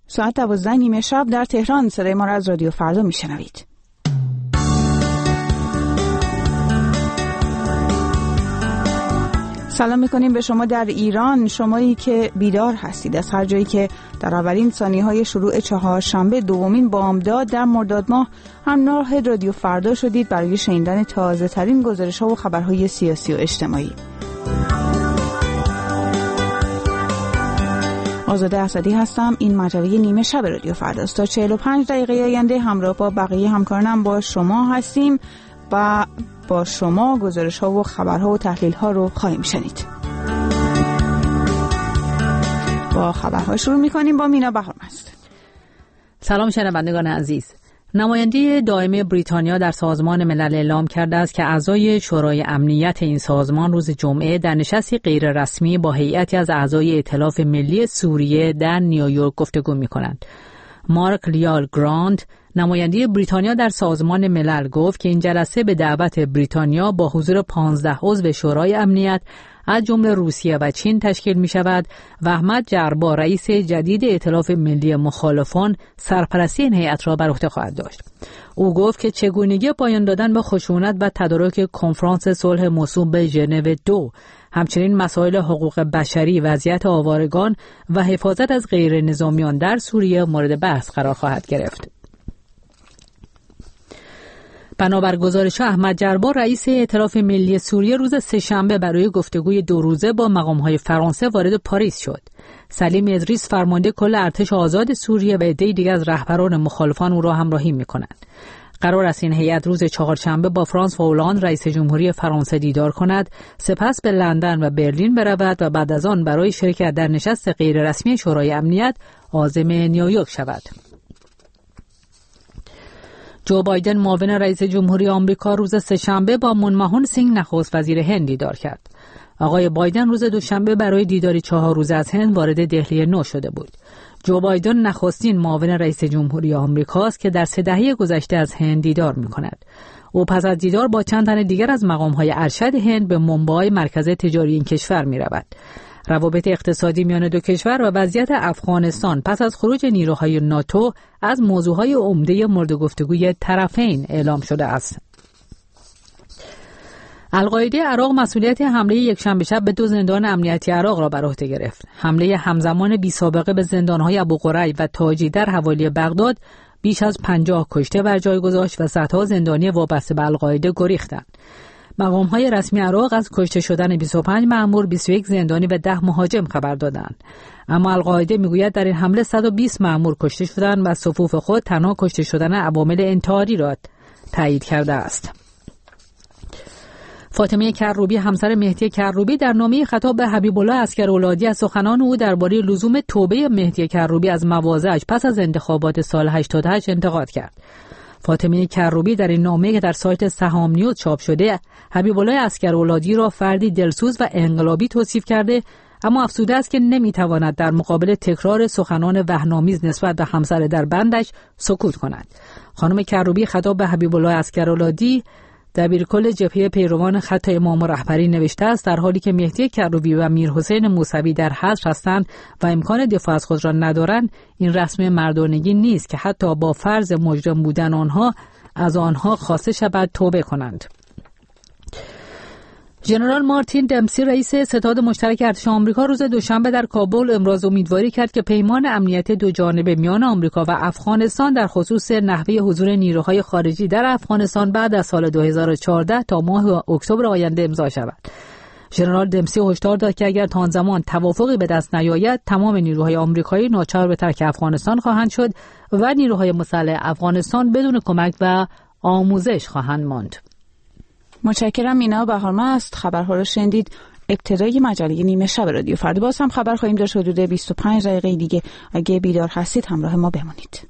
ساعت 12:30 شب در تهران. صدای ما را از رادیو فردا میشنوید. سلام میکنیم به شما در ایران، شمایی که بیدار هستید از هر جایی که در اولین ثانیه‌های شروع چهارشنبه دومین بامداد در مرداد ماه همراه رادیو فردا شدید برای شنیدن تازه ترین گزارش‌ها و خبرهای سیاسی و اجتماعی. آزاده اسدی هستم. این مجله نیمه شب رادیو فرداست. تا 45 دقیقه آینده همراه با بقیه همکارانم با شما هستیم و با شما گزارش‌ها و خبرها و تحلیل‌ها رو خواهیم شنید. با خبرها شروع می‌کنیم با مینا بهارمست. سلام شنوندگان عزیز. نماینده دائم بریتانیا در سازمان ملل اعلام کرده است که اعضای شورای امنیت این سازمان روز جمعه در نشستی غیر رسمی با هیئتی از اعضای ائتلاف ملی سوریه در نیویورک گفتگو می‌کنند. مارک لیال گراند، نماینده بریتانیا در سازمان ملل، گفت که این جلسه به دعوت بریتانیا با حضور 15 عضو شورای امنیت از جمله روسیه و چین تشکیل می شود و احمد جربا، رئیس جدید ائتلاف ملی مخالفان، سرپرستی این هیئت را بر عهده خواهد داشت. او گفت که چگونگی پایان دادن به خشونت و تدارک کنفرانس صلح موسوم به ژنو 2، همچنین مسائل حقوق بشری، وضعیت آوارگان و حفاظت از غیر نظامیان در سوریه مورد بحث قرار خواهد گرفت. بنابر گزارش احمد جربا، رئیس ائتلاف ملی سوریه، روز سه‌شنبه برای گفتگوی 2 روزه با مقام‌های فرانسه وارد پاریس شد. سلیم ادریس، فرمانده کل ارتش آزاد سوریه، و عده‌ای دیگر از رهبران مخالفان او را همراهی می‌کنند. قرار است این هیئت روز چهارشنبه با فرانسوا هولند، رئیس جمهوری فرانسه، دیدار کند، سپس به لندن و برلین برود و بعد از آن برای شرکت در نشست غیررسمی شورای امنیت عازم نیویورک شود. جو بایدن، معاون رئیس جمهوری آمریکا، روز سه‌شنبه با منموهن سینگ، نخست وزیر هند، دیدار کرد. آقای بایدن روز دوشنبه برای دیداری 4 روزه از هند وارد دهلی نو شده بود. جو بایدن نخستین معاون رئیس جمهوری آمریکاست که در 3 دهه گذشته از هند دیدار می‌کند. او پس از دیدار با چند تن دیگر از مقام‌های ارشد هند به مومبای، مرکز تجاری این کشور می‌رود. روابط اقتصادی میان دو کشور و وضعیت افغانستان پس از خروج نیروهای ناتو از موضوعهای عمده مورد گفتگوی طرفین اعلام شده است. القاعده عراق مسئولیت حمله یکشنبه شب به 2 زندان امنیتی عراق را بر عهده گرفت. حمله همزمان بی‌سابقه به زندان‌های ابوغریب و تاجی در حوالی بغداد بیش از 50 کشته بر جای گذاشت و صدها زندانی وابسته به القاعده گریختند. مقام‌های رسمی عراق از کشته شدن 25 مأمور، 21 زندانی و 10 مهاجم خبر دادند. اما القاعده میگوید در این حمله 120 مأمور کشته شدند و از صفوف خود تنها کشته شدن عوامل انتحاری را تایید کرده است. فاطمه کروبی، همسر مهدی کروبی، در نامه خطاب به حبیب الله عسکرولادی از سخنان او درباره لزوم توبه مهدی کروبی از مواضعش پس از انتخابات سال 88 انتقاد کرد. فاطمه کروبی در این نامه که در سایت سهام نیوز چاپ شده، حبیب الله عسکرولادی را فردی دلسوز و انقلابی توصیف کرده، اما افسوده است که نمیتواند در مقابل تکرار سخنان وهن‌آمیز نسبت به همسر در بندش سکوت کند. خانم کروبی خطاب به حبیب الله عسکرولادی، دبیرکل جبهه پیروان خط امام رهبری، نوشته است در حالی که مهدی کروبی و میرحسین موسوی در حصر هستند و امکان دفاع از خود را ندارند، این رسم مردانگی نیست که حتی با فرض مجرم بودن آنها از آنها خواسته شود توبه کنند. ژنرال مارتین دمسی، رئیس ستاد مشترک ارتش آمریکا، روز دوشنبه در کابل امروز امیدواری کرد که پیمان امنیت دو جانبه میان آمریکا و افغانستان در خصوص نحوه حضور نیروهای خارجی در افغانستان بعد از سال 2014 تا ماه اکتبر آینده امضا شود. ژنرال دمسی هشدار داد که اگر تا آن زمان توافقی به دست نیاید، تمام نیروهای آمریکایی ناچار به ترک افغانستان خواهند شد و نیروهای مسلح افغانستان بدون کمک و آموزش خواهند ماند. متشکرم مینا بهارمست. خبرها رو شنیدید. ابتدای مجله نیمه شب رادیو فردا. باز هم خبر خواهیم داشت حدود 25 دقیقه دیگه. اگه بیدار هستید همراه ما بمونید.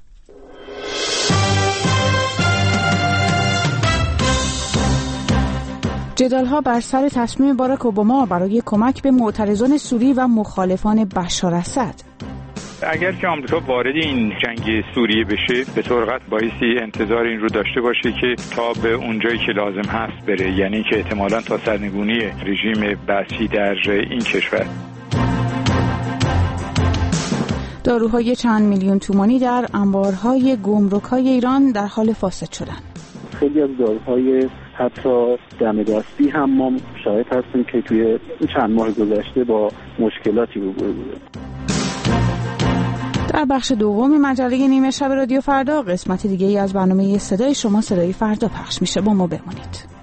جدال‌ها بر سر تصمیم باراک اوباما برای کمک به معترضان سوری و مخالفان بشار اسد. اگر که آمریکا وارد این جنگ سوریه بشه، به سرعت بایستی انتظار این رو داشته باشه که تا به اونجایی که لازم هست بره، یعنی که احتمالاً تا سرنگونی رژیم بسیج در این کشور. داروهای چند میلیون تومانی در انبارهای گمرک‌های ایران در حال فاسد شدن. خیلی از داروهای حتی دم دستی هم ما شاهد هستیم که توی چند ماه گذشته با مشکلاتی روبرو بوده. در بخش دوم مجله نیمه شب رادیو فردا قسمت دیگه ای از برنامه صدای شما صدای فردا پخش میشه. با ما بمونید.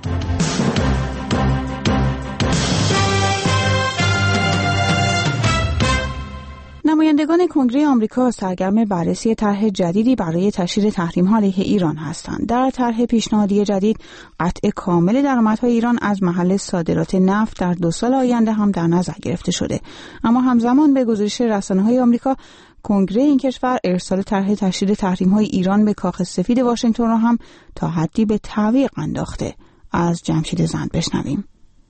نمایندگان کنگره آمریکا سرگرم بررسی طرح جدیدی برای تشدید تحریم‌ها علیه ایران هستند. در طرح پیشنهادی جدید قطع کامل درآمدهای ایران از محل صادرات نفت در 2 سال آینده هم در نظر گرفته شده. اما همزمان به گزارش رسانه‌های آمریکا کنگره این کشور ارسال طرح تشدید تحریم‌های ایران به کاخ سفید واشنگتن را هم تا حدی به تعویق انداخته. از جمشید زند بشنویم.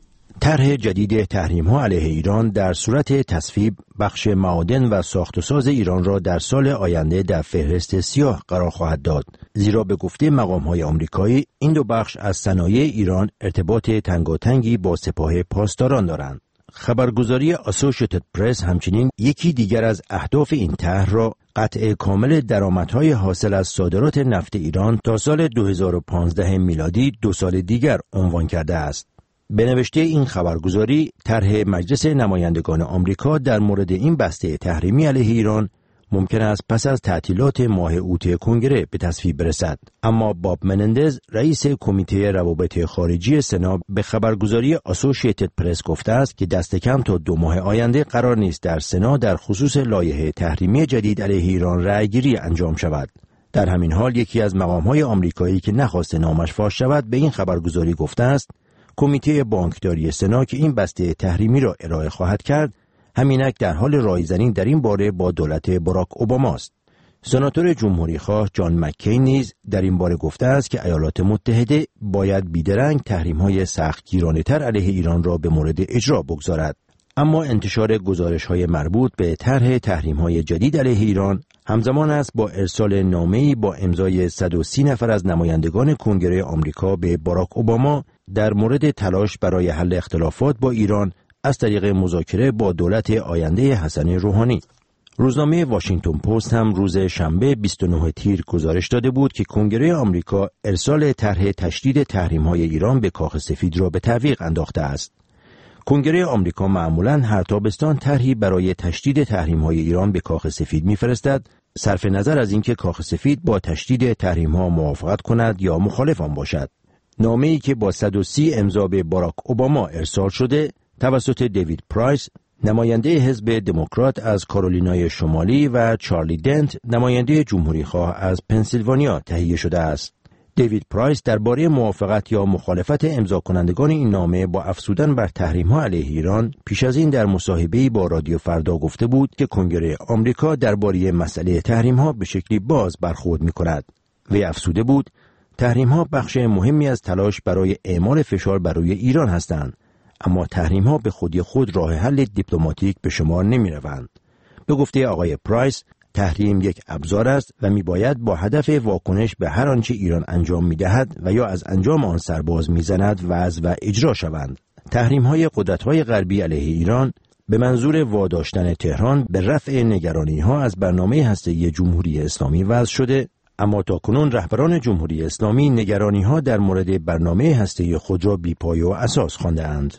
طرح جدید تحریم‌ها علیه ایران در صورت تصویب بخش معادن و ساخت و ساز ایران را در سال آینده در فهرست سیاه قرار خواهد داد، زیرا به گفته مقام‌های آمریکایی این دو بخش از صنایع ایران ارتباط تنگاتنگی با سپاه پاسداران دارند. خبرگزاری آسوشیتد پرس همچنین یکی دیگر از اهداف این طرح را قطع کامل درآمدهای حاصل از صادرات نفت ایران تا سال 2015 میلادی 2 سال دیگر عنوان کرده است. به نوشته این خبرگزاری، طرح مجلس نمایندگان آمریکا در مورد این بسته تحریمی علیه ایران ممکن است پس از تعطیلات ماه اوت کنگره به تصویب برسد. اما باب منندز، رئیس کمیته روابط خارجی سنا، به خبرگزاری آسوشیتد پرس گفته است که دست کم تا 2 ماه آینده قرار نیست در سنا در خصوص لایحه تحریمی جدید علیه ایران رأیگیری انجام شود. در همین حال یکی از مقام‌های آمریکایی که نخواسته نامش فاش شود به این خبرگزاری گفته است کمیته بانکداری سنا که این بسته تحریمی را ارائه خواهد کرد همینک در حال رایزنی در این باره با دولت باراک اوباما است. سناتور جمهوری‌خواه جان مککین نیز در این باره گفته است که ایالات متحده باید بیدرنگ تحریم‌های سختگیرانه‌تر علیه ایران را به مورد اجرا بگذارد. اما انتشار گزارش‌های مربوط به طرح تحریم‌های جدید علیه ایران همزمان است با ارسال نامه‌ای با امضای 130 نفر از نمایندگان کنگره آمریکا به باراک اوباما در مورد تلاش برای حل اختلافات با ایران از طریق مذاکره با دولت آینده حسن روحانی. روزنامه واشنگتن پست هم روز شنبه 29 تیر گزارش داده بود که کنگره آمریکا ارسال طرح تشدید تحریم‌های ایران به کاخ سفید را به تعویق انداخته است. کنگره آمریکا معمولاً هر تابستان طرحی برای تشدید تحریم‌های ایران به کاخ سفید می‌فرستد، صرف نظر از اینکه کاخ سفید با تشدید تحریم‌ها موافقت کند یا مخالف آن باشد. نامه‌ای که با 130 امضا به باراک اوباما ارسال شده توسط دیوید پرایس، نماینده حزب دموکرات از کارولینای شمالی و چارلی دنت، نماینده جمهوری‌خواه از پنسیلوانیا تهیه شده است. دیوید پرایس درباره موافقت یا مخالفت امضا کنندگان این نامه با افزودن بر تحریم‌ها علیه ایران پیش از این در مصاحبه‌ای با رادیو فردا گفته بود که کنگره آمریکا درباره مسئله تحریم‌ها به شکلی باز برخورد می‌کند. وی افزوده بود تحریم‌ها بخش مهمی از تلاش برای اعمال فشار بر روی ایران هستند، اما تحریم‌ها به خودی خود راه حل دیپلماتیک به شمار نمی‌روند. به گفته آقای پرایس، تحریم یک ابزار است و می‌باید با هدف واکنش به هر آنچه ایران انجام می‌دهد و یا از انجام آن سرباز می‌زند وضع و اجرا شوند. تحریم‌های قدرت‌های غربی علیه ایران به منظور واداشتن تهران به رفع نگرانی‌ها از برنامه هسته‌ای جمهوری اسلامی وضع شده، اما تاکنون رهبران جمهوری اسلامی نگرانی‌ها در مورد برنامه هسته‌ای خود را بی‌پایه و اساس خوانده‌اند.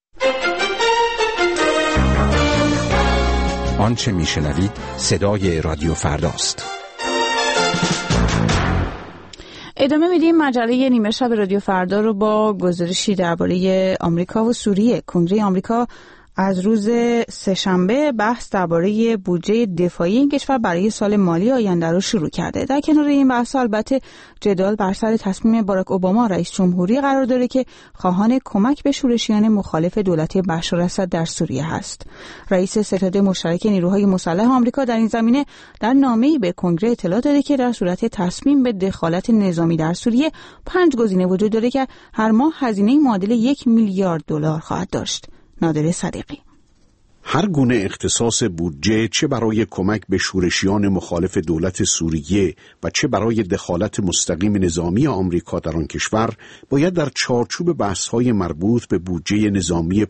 آنچه میشنوید صدای رادیو فرداست. ادامه میدیم مجله نیمه شب رادیو فردا رو با گزارشی درباره آمریکا و سوریه. کنگره آمریکا از روز سه‌شنبه بحث درباره بودجه دفاعی این کشور برای سال مالی آینده رو شروع کرده. در کنار این بحث البته جدال بر سر تصمیم باراک اوباما رئیس جمهوری قرار داره که خواهان کمک به شورشیان مخالف دولت بشار اسد در سوریه هست. رئیس ستاد مشترک نیروهای مسلح آمریکا در این زمینه در نامه‌ای به کنگره اطلاع داده که در صورت تصمیم به دخالت نظامی در سوریه 5 گزینه وجود داره که هر ماه هزینه معادل $1 میلیارد خواهد داشت. نادر صدیقی. هر گونه اختصاص بودجه، چه برای کمک به شورشیان مخالف دولت سوریه و چه برای دخالت مستقیم نظامی آمریکا در آن کشور، باید در چارچوب بحث‌های مربوط به بودجه نظامی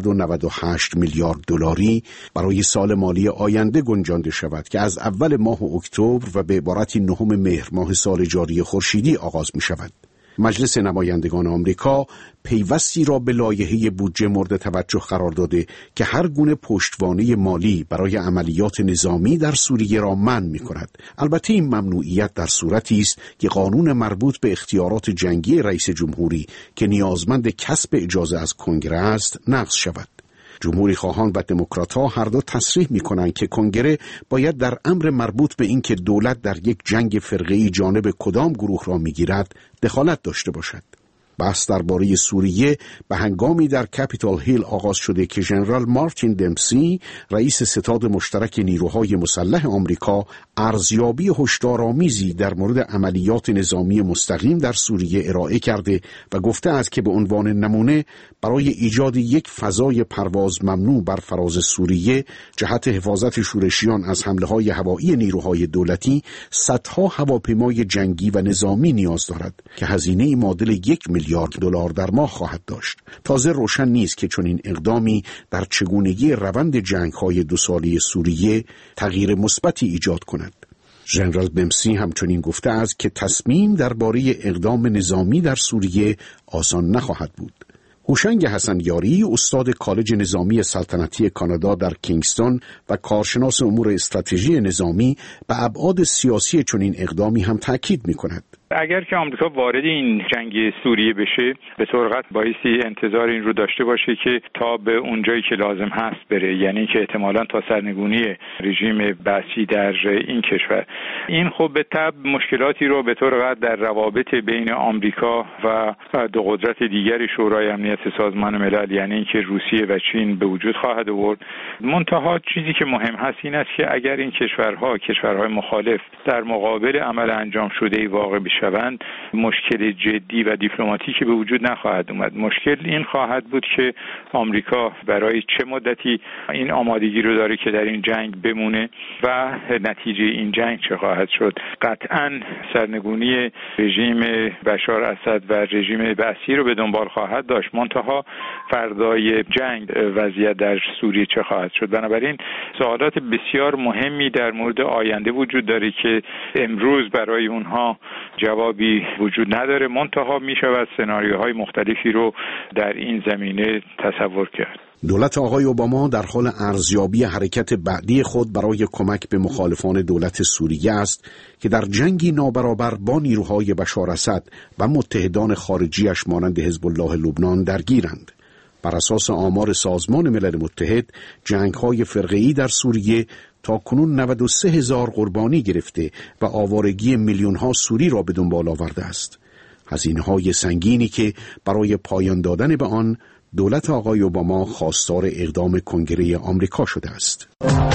598 میلیارد دلاری برای سال مالی آینده گنجانده شود که از اول ماه اکتبر و به عبارتی 9 مهر ماه سال جاری خورشیدی آغاز می شود. مجلس نمایندگان آمریکا پیوستی را به لایحه بودجه مورد توجه قرار داده که هر گونه پشتوانه مالی برای عملیات نظامی در سوریه را منع می‌کند. البته این ممنوعیت در صورتی است که قانون مربوط به اختیارات جنگی رئیس جمهوری که نیازمند کسب اجازه از کنگره است نقض شود. جمهوری خواهان و دموکرات‌ها هر دو تصریح می‌کنند که کنگره باید در امر مربوط به اینکه دولت در یک جنگ فرقه‌ای جانب کدام گروه را می‌گیرد دخالت داشته باشد. بحث درباره سوریه به هنگامی در کپیتال هیل آغاز شده که ژنرال مارتین دمسی، رئیس ستاد مشترک نیروهای مسلح آمریکا، ارزیابی هشدارآمیزی در مورد عملیات نظامی مستقیم در سوریه ارائه کرده و گفته است که به عنوان نمونه برای ایجاد یک فضای پرواز ممنوع بر فراز سوریه جهت حفاظت شورشیان از حمله‌های هوایی نیروهای دولتی، صدها هواپیمای جنگی و نظامی نیاز دارد که هزینه معادل 1 میلیارد دلار در ماه خواهد داشت. تازه روشن نیست که چنین اقدامی در چگونگی روند جنگ‌های 2 ساله سوریه تغییر مثبتی ایجاد کند. ژنرال دمسی همچنین گفته است که تصمیم درباره اقدام نظامی در سوریه آسان نخواهد بود. هوشنگ حسن یاری، استاد کالج نظامی سلطنتی کانادا در کینگستون و کارشناس امور استراتژی نظامی، به ابعاد سیاسی چنین اقدامی هم تاکید می‌کند. اگر که آمریکا وارد این جنگ سوریه بشه، به سرعت بایستی انتظار این رو داشته باشه که تا به اونجایی که لازم هست بره، یعنی که احتمالاً تا سرنگونی رژیم بعثی در این کشور. این خب به تبع مشکلاتی رو به طور قطع در روابط بین آمریکا و دو قدرت دیگری شورای امنیت سازمان ملل، یعنی اینکه روسیه و چین، به وجود خواهد آورد. منتها چیزی که مهم هست این است که اگر این کشورهای مخالف در مقابل عمل انجام شده واقع بشوند، مشکل جدی و دیپلماتیکی به وجود نخواهد اومد. مشکل این خواهد بود که آمریکا برای چه مدتی این آمادگی رو داره که در این جنگ بمونه و نتیجه این جنگ چه خواهد شد. قطعاً سرنگونی رژیم بشار اسد و رژیم بعثی رو به دنبال خواهد داشت. منتها فردای جنگ وضعیت در سوریه چه خواهد شد؟ بنابراین سوالات بسیار مهمی در مورد آینده وجود داره که امروز برای اونها جوابی وجود نداره. منتها می شود سناریوهای مختلفی رو در این زمینه تصور کرد. دولت آقای اوباما در حال ارزیابی حرکت بعدی خود برای کمک به مخالفان دولت سوریه است که در جنگی نابرابر با نیروهای بشار اسد و متحدان خارجیش مانند حزب الله لبنان درگیرند. بر اساس آمار سازمان ملل متحد، جنگ‌های فرقه‌ای در سوریه تا کنون 93,000 قربانی گرفته و آوارگی میلیون‌ها سوری را به دنبال آورده است. هزینه‌های سنگینی که برای پایان دادن به آن دولت آقای اوباما خواستار اقدام کنگره آمریکا شده است.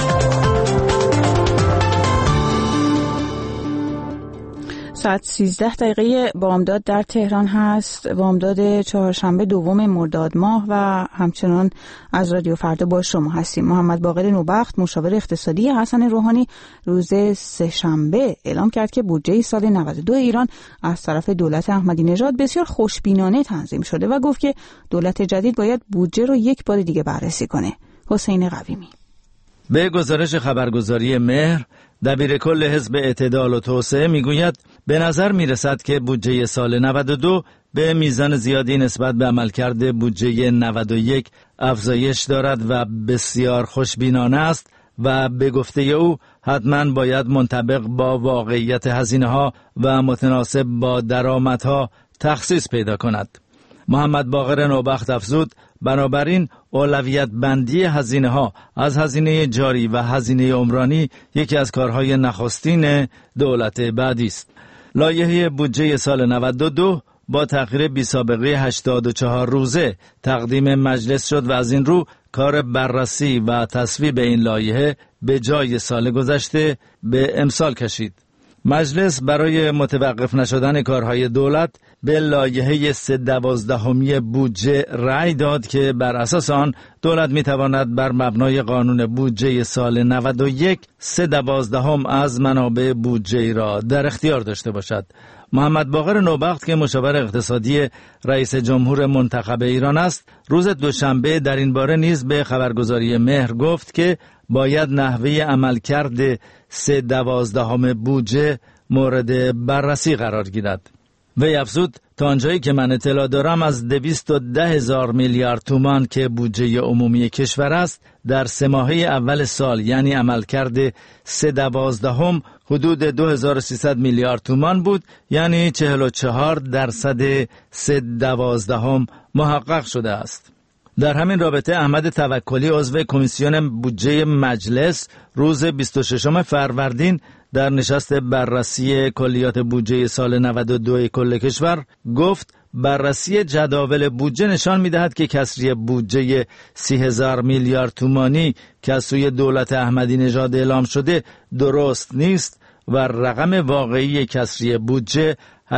ساعت 13 بامداد در تهران هست، بامداد چهارشنبه 2 مرداد ماه و همچنان از رادیو فردا با شما هستیم. محمد باقر نوبخت، مشاور اقتصادی حسن روحانی، روز سه‌شنبه اعلام کرد که بودجه سال 92 ایران از طرف دولت احمدی نژاد بسیار خوشبینانه تنظیم شده و گفت که دولت جدید باید بودجه رو یک بار دیگه بررسی کنه. حسین قویمی. به گزارش خبرگزاری مهر، دبیر کل حزب اعتدال و توسعه میگوید به نظر میرسد که بودجه سال 92 به میزان زیادی نسبت به عملکرد بودجه 91 افزایش دارد و بسیار خوشبینانه است و به گفته او حتما باید منطبق با واقعیت هزینه‌ها و متناسب با درآمدها تخصیص پیدا کند. محمد باقر نوبخت افزود بنابراین اولویت بندی هزینه‌ها از هزینه جاری و هزینه عمرانی یکی از کارهای نخستین دولت بعدی است. لایحه بودجه سال 92 با تأخیر بی‌سابقه 84 روزه تقدیم مجلس شد و از این رو کار بررسی و تصویب این لایحه به جای سال گذشته به امسال کشید. مجلس برای متوقف نشدن کارهای دولت به لایحه 3/12 بودجه رأی داد که بر اساس آن دولت میتواند بر مبنای قانون بودجه سال 91 3/12 از منابع بودجه را در اختیار داشته باشد. محمد باقر نوبخت که مشاور اقتصادی رئیس جمهور منتخب ایران است، روز دوشنبه در این باره نیز به خبرگزاری مهر گفت که باید نحوه عملکرد 3/12 بودجه مورد بررسی قرار گیرد. وی افزود تا آنجایی که من اطلاع دارم از 210,000 میلیارد تومان که بودجه عمومی کشور است در 3 ماهه اول سال یعنی عملکرد 3/12 حدود 2300 میلیارد تومان بود، یعنی 44% 3/12 محقق شده است. در همین رابطه احمد توکلی عضو کمیسیون بودجه مجلس روز 26 فروردین در نشست بررسی کلیات بودجه سال 92 کل کشور گفت بررسی جداول بودجه نشان می‌دهد که کسری بودجه 30,000 میلیارد تومانی که از سوی دولت احمدی نژاد اعلام شده درست نیست و رقم واقعی کسری بودجه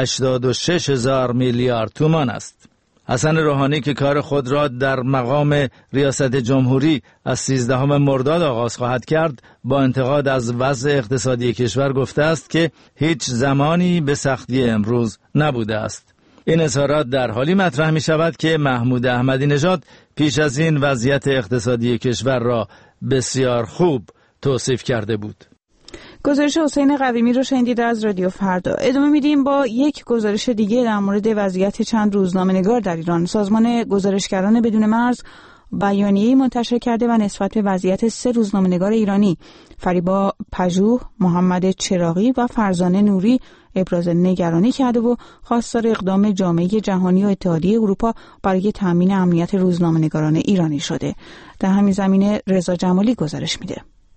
86,000 میلیارد تومان است. حسن روحانی که کار خود را در مقام ریاست جمهوری از 13 مرداد آغاز خواهد کرد، با انتقاد از وضع اقتصادی کشور گفته است که هیچ زمانی به سختی امروز نبوده است. این اظهارات در حالی مطرح می شود که محمود احمدی نژاد پیش از این وضعیت اقتصادی کشور را بسیار خوب توصیف کرده بود. گزارش حسین قویمی رو شنیدید از رادیو فردا. ادامه میدیم با یک گزارش دیگه در مورد وضعیت چند روزنامه‌نگار در ایران. سازمان گزارشگران بدون مرز بیانیه‌ای منتشر کرده و نسبت به وضعیت 3 روزنامه‌نگار ایرانی فریبا پژوه، محمد چراغی و فرزانه نوری ابراز نگرانی کرده و خواستار اقدام جامعه جهانی و اتحادیه اروپا برای تامین امنیت روزنامه‌نگاران ایرانی شده. در همین زمینه رضا جمالی گزارش میده.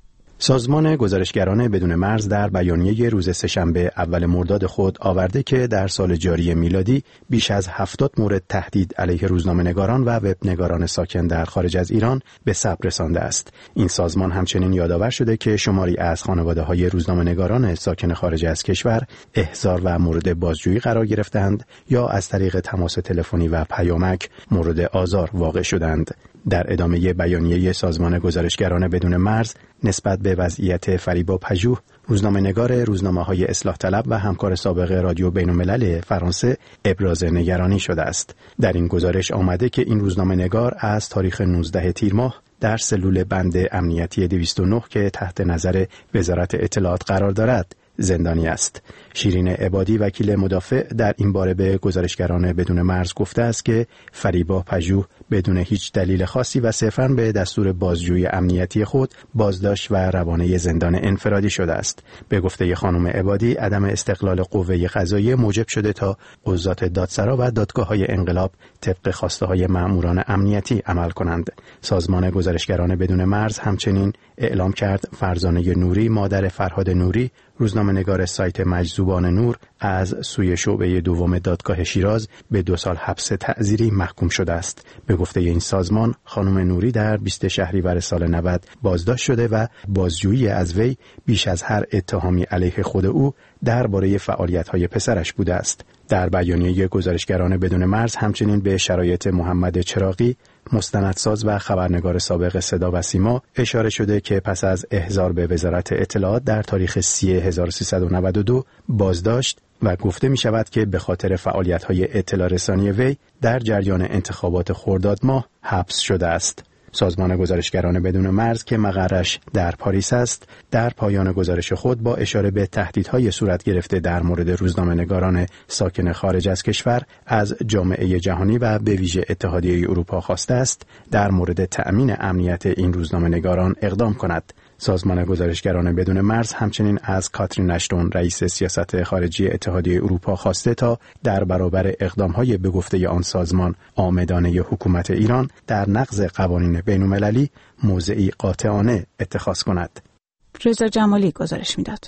سازمان گزارشگران بدون مرز در بیانیه روز سه‌شنبه اول مرداد خود آورده که در سال جاری میلادی بیش از 70 مورد تهدید علیه روزنامه‌نگاران و وبنگاران ساکن در خارج از ایران به ثبت رسانده است. این سازمان همچنین یادآور شده که شماری از خانواده‌های روزنامه‌نگاران ساکن خارج از کشور احضار و مورد بازجویی قرار گرفتند یا از طریق تماس تلفنی و پیامک مورد آزار واقع شدند. در ادامه بیانیه سازمان گزارشگران بدون مرز نسبت به وضعیت فریبا پژوه، روزنامه‌نگار روزنامه‌های اصلاح طلب و همکار سابق رادیو بین‌الملل فرانسه ابراز نگرانی شده است. در این گزارش آمده که این روزنامه‌نگار از تاریخ 19 تیر ماه در سلول بند امنیتی 209 که تحت نظر وزارت اطلاعات قرار دارد زندانی است. شیرین عبادی وکیل مدافع در این باره به گزارشگران بدون مرز گفته است که فریبا پژوه بدون هیچ دلیل خاصی و صرفاً به دستور بازجویی امنیتی خود بازداشت و روانه زندان انفرادی شده است. به گفته خانم عبادی عدم استقلال قوه قضاییه موجب شده تا قضات دادسرا و دادگاه‌های انقلاب طبق خواسته‌های مأموران امنیتی عمل کنند. سازمان گزارشگران بدون مرز همچنین اعلام کرد فرزانه نوری مادر فرهاد نوری روزنامه‌نگار سایت مجذوبان نور از سوی شعبه دوم دادگاه شیراز به 2 سال حبس تعزیری محکوم شده است. به گفته این سازمان خانم نوری در 20 شهریور سال 90 بازداشت شده و بازجویی از وی بیش از هر اتهامی علیه خود او درباره فعالیت‌های پسرش بوده است. در بیانیه گزارشگران بدون مرز همچنین به شرایط محمد چراغی مستندساز و خبرنگار سابق صدا و سیما اشاره شده که پس از احضار به وزارت اطلاعات در تاریخ 30/1392 بازداشت و گفته می شود که به خاطر فعالیت‌های اطلاع رسانی وی در جریان انتخابات خرداد ماه حبس شده است. سازمان گزارشگران بدون مرز که مقرش در پاریس است، در پایان گزارش خود با اشاره به تهدیدهای صورت گرفته در مورد روزنامه‌نگاران ساکن خارج از کشور از جامعه جهانی و به ویژه اتحادیه اروپا خواسته است در مورد تأمین امنیت این روزنامه‌نگاران اقدام کند. سازمان گزارشگران بدون مرز همچنین از کاترین اشتون رئیس سیاست خارجی اتحادیه اروپا خواسته تا در برابر اقدام‌های به گفته آن سازمان عامدانه حکومت ایران در نقض قوانین بین‌المللی موضعی قاطعانه اتخاذ کند. رضا جمالی گزارش میداد.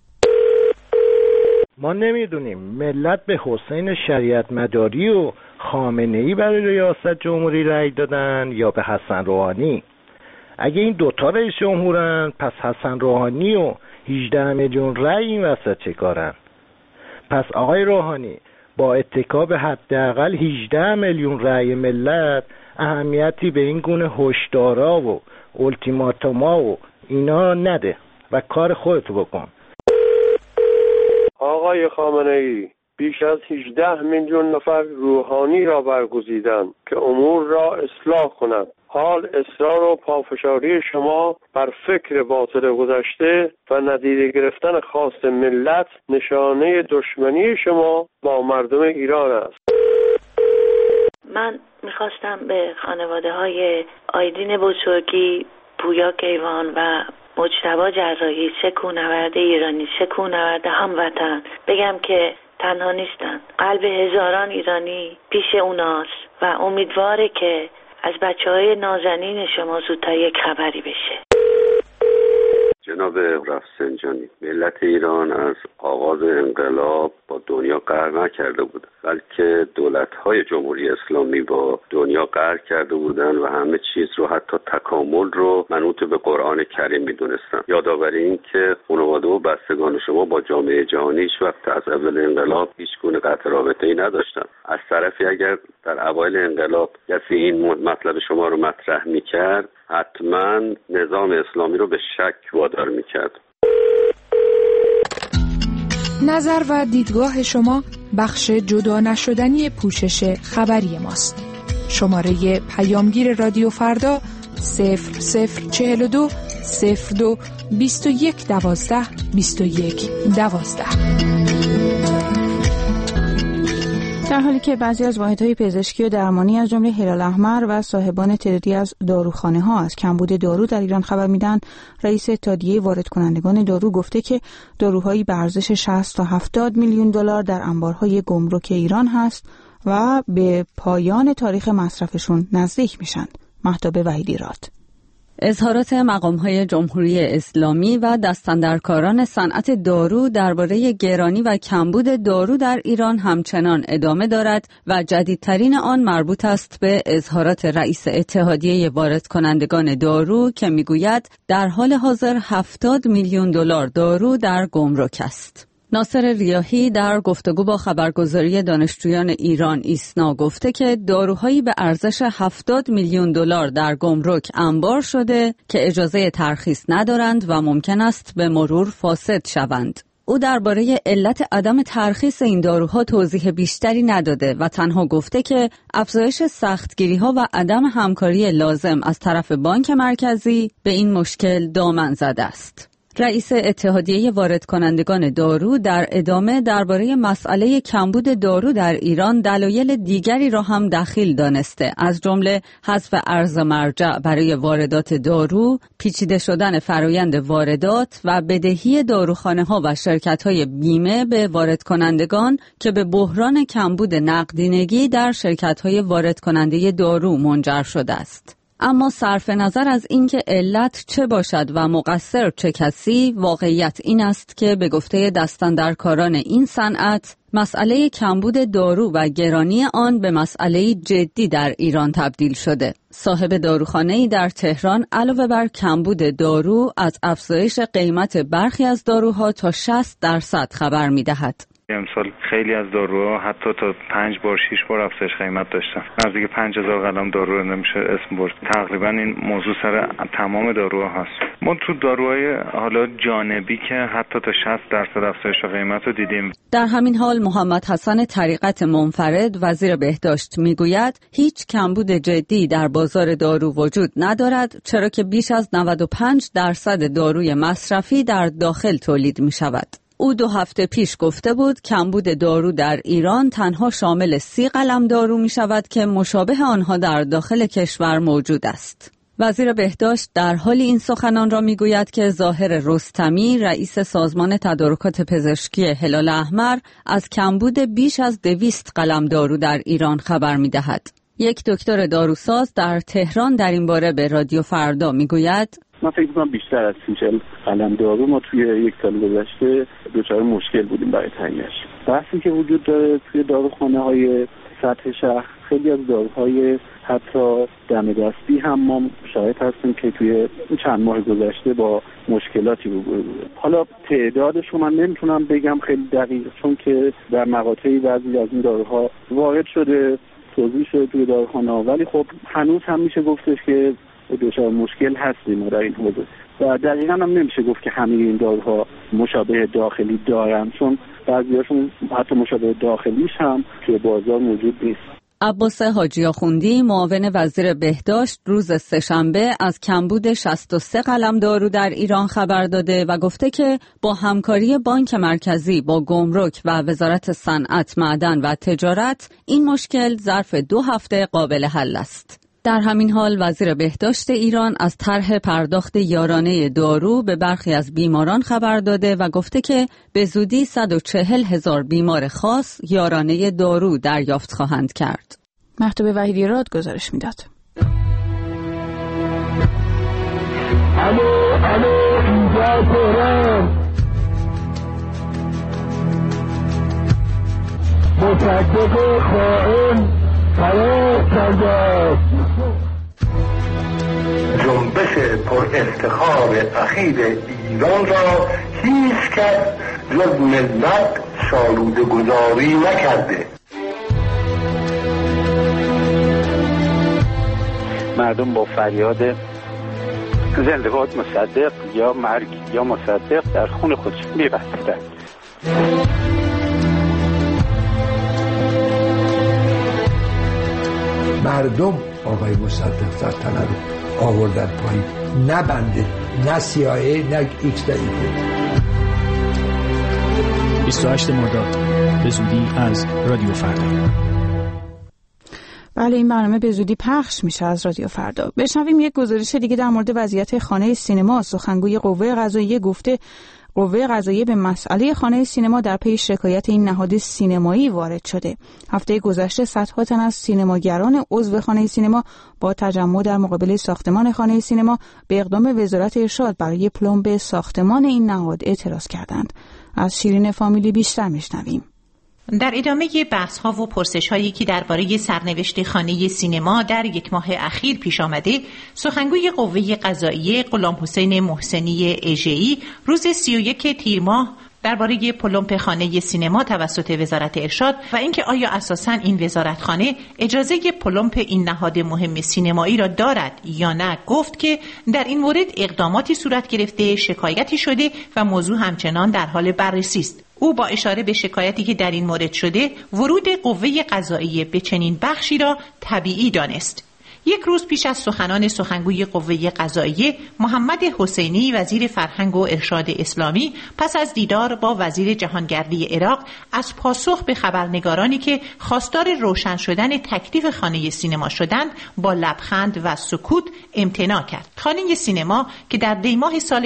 ما نمیدونیم ملت به حسین شریعت مداری و خامنه‌ای برای ریاست جمهوری رأی دادن یا به حسن روحانی. اگه این دوتا رئیس جمهورن پس حسن روحانی و 18 میلیون رأی این وسط چه کارن؟ پس آقای روحانی با اتکا به حداقل 18 میلیون رأی ملت اهمیتی به این گونه هشدارا و التیماتوما و اینا نده و کار خودتو بکن. آقای خامنه‌ای، بیش از 18 میلیون نفر روحانی را برگزیدند که امور را اصلاح کند. حال اصرار و پافشاری شما بر فکر باطل گذشته و ندیده گرفتن خواست ملت نشانه دشمنی شما با مردم ایران است. من میخواستم به خانواده های آیدین بزرگی، پویا کیوان و مجتبی جزایی، سه کوهنورد ایرانی، سه کوهنورد هموطن بگم که تنها نیستن. قلب هزاران ایرانی پیش اوناست و امیدواره که از بچه‌های نازنین شما زودتر یک خبری بشه. جناب رفسنجانی، ملت ایران از آغاز انقلاب با دنیا قهر نکرده بود، بلکه دولت‌های جمهوری اسلامی با دنیا قهر کرده بودند و همه چیز رو، حتی تکامل رو، منوط به قرآن کریم می‌دونستند. یادآوری این که خانواده و بستگان شما با جامعه جهانی هیچ وقت از اول انقلاب هیچ گونه قطع رابطه‌ای نداشتند. از طرفی اگر در اوایل انقلاب کسی این مطلب شما رو مطرح می‌کرد، حتما نظام اسلامی رو به شک وادار می‌کرد. نظر و دیدگاه شما بخش جدا نشدنی پوشش خبری ماست. شماره پیامگیر رادیو فردا 0042 02 21 12 21 12. در حالی که بعضی از واحدهای پزشکی و درمانی از جمله هلال احمر و صاحبان تعدادی از داروخانه‌ها از کمبود دارو در ایران خبر میدن، رئیس اتحادیه وارد کنندگان دارو گفته که داروهایی به ارزش 60 تا 70 میلیون دلار در انبارهای گمرک ایران هست و به پایان تاریخ مصرفشون نزدیک میشن. مهتاب وحیدی‌راد. اظهارات مقام‌های جمهوری اسلامی و دستاندرکاران صنعت دارو درباره گرانی و کمبود دارو در ایران همچنان ادامه دارد و جدیدترین آن مربوط است به اظهارات رئیس اتحادیه وارد کنندگان دارو که میگوید در حال حاضر 70 میلیون دلار دارو در گمرک است. ناصر ریاحی در گفتگو با خبرگزاری دانشجویان ایران ایسنا گفته که داروهایی به ارزش 70 میلیون دلار در گمرک انبار شده که اجازه ترخیص ندارند و ممکن است به مرور فاسد شوند. او درباره علت عدم ترخیص این داروها توضیح بیشتری نداده و تنها گفته که افزایش سختگیری‌ها و عدم همکاری لازم از طرف بانک مرکزی به این مشکل دامن زده است. رئیس اتحادیه وارد کنندگان دارو در ادامه درباره مسئله کمبود دارو در ایران دلایل دیگری را هم دخیل دانسته، از جمله حذف ارز مرجع برای واردات دارو، پیچیده شدن فرایند واردات و بدهی داروخانه‌ها و شرکت‌های بیمه به وارد کنندگان که به بحران کمبود نقدینگی در شرکت‌های وارد کننده دارو منجر شده است. اما صرف نظر از اینکه علت چه باشد و مقصر چه کسی، واقعیت این است که به گفته دستاندرکاران این صنعت، مسئله کمبود دارو و گرانی آن به مسئله جدی در ایران تبدیل شده. صاحب داروخانه‌ای در تهران علاوه بر کمبود دارو از افزایش قیمت برخی از داروها تا 60% خبر می‌دهد. امسال خیلی از داروها حتی تا 5 بار 6 بار افزایش قیمت داشتن. نزدیک 5000 قلم دارو نمیشه اسم برد. تقریبا این موضوع سر تمام داروها هست. ما تو داروهای حالا جانبی که حتی تا 60% افزایش قیمت رو دیدیم. در همین حال محمد حسن طریقت منفرد وزیر بهداشت میگوید هیچ کمبود جدی در بازار دارو وجود ندارد، چرا که بیش از 95% داروی مصرفی در داخل تولید می شود. او 2 هفته پیش گفته بود کمبود دارو در ایران تنها شامل 30 قلم دارو می شود که مشابه آنها در داخل کشور موجود است. وزیر بهداشت در حال این سخنان را می گوید که ظاهر رستمی رئیس سازمان تدارکات پزشکی هلال احمر از کمبود بیش از 200 قلم دارو در ایران خبر می دهد. یک دکتر داروساز در تهران در این باره به رادیو فردا می گوید من فکر می‌کنم بیشتر از 30 قلم دارو ما توی یک سال گذشته دچار مشکل بودیم برای تهیه‌اش. بحثی که وجود داره توی داروخانه‌های سطح شهر خیلی از داروهای حتی دم دستی هم ما شاهد هستیم که توی چند ماه گذشته با مشکلاتی روبرو بوده. حالا تعدادش رو من نمیتونم بگم خیلی دقیق، چون که در مقاطعی بعضی از این داروها وارد شده، توضیح شده توی داروخانه، ولی خب هنوز هم میشه گفتش که دچار مشکل هستیم در این حوزه و دقیقاً هم نمیشه گفت که همه این داروها مشابه داخلی دارن، چون بعضیاشون حتی مشابه داخلیش هم توی بازار موجود نیست. عباس حاجی آخوندی معاون وزیر بهداشت روز سه‌شنبه از کمبود 63 قلم دارو در ایران خبر داده و گفته که با همکاری بانک مرکزی با گمرک و وزارت صنعت، معدن و تجارت این مشکل ظرف 2 هفته قابل حل است. در همین حال وزیر بهداشت ایران از طرح پرداخت یارانه دارو به برخی از بیماران خبر داده و گفته که به زودی 140,000 بیمار خاص یارانه دارو دریافت خواهند کرد. مهتاب وحیدی راد گزارش میداد. اینجا تهران، مصدق خائن فرار کرده. جنبش پر افتخار اخیر ایران را هیچ کس جز ملت شالوده گذاری نکرده. مردم با فریاد زنده باد مصدق یا مرگ یا مصدق در خون خودشون می‌بستند. مردم آقای مصدق سلطنه رو آوردن پایین، نه بنده، نه CIA، نه ایکس تا ایگرگ. 28 مرداد به زودی از رادیو فردا. بله، این برنامه به زودی پخش میشه از رادیو فردا. بشنویم یک گزارش دیگه در مورد وضعیت خانه سینما. سخنگوی قوه قضاییه گفته قوه قضاییه به مسئله خانه سینما در پی شکایت این نهاد سینمایی وارد شده. هفته گذشته صدها تن از سینماگران عضو خانه سینما با تجمع در مقابل ساختمان خانه سینما به اقدام وزارت ارشاد برای پلمب ساختمان این نهاد اعتراض کردند. از شیرین فامیلی بیشتر میشنویم. در ادامه بحث‌ها و پرسش‌هایی که درباره سرنوشت خانه سینما در 1 ماه اخیر پیش آمده، سخنگوی قوه قضاییه غلامحسین محسنی اژه‌ای روز 31 تیر ماه درباره پلمپ خانه سینما توسط وزارت ارشاد و اینکه آیا اساساً این وزارتخانه اجازه پلمپ این نهاد مهم سینمایی را دارد یا نه، گفت که در این مورد اقداماتی صورت گرفته، شکایتی شده و موضوع همچنان در حال بررسی است. او با اشاره به شکایتی که در این مورد شده، ورود قوه قضاییه به چنین بخشی را طبیعی دانست. 1 روز پیش از سخنان سخنگوی قوه قضاییه، محمد حسینی وزیر فرهنگ و ارشاد اسلامی پس از دیدار با وزیر جهانگردی عراق از پاسخ به خبرنگارانی که خواستار روشن شدن تکلیف خانه سینما شدند با لبخند و سکوت امتناع کرد. خانه سینما که در دیماه سال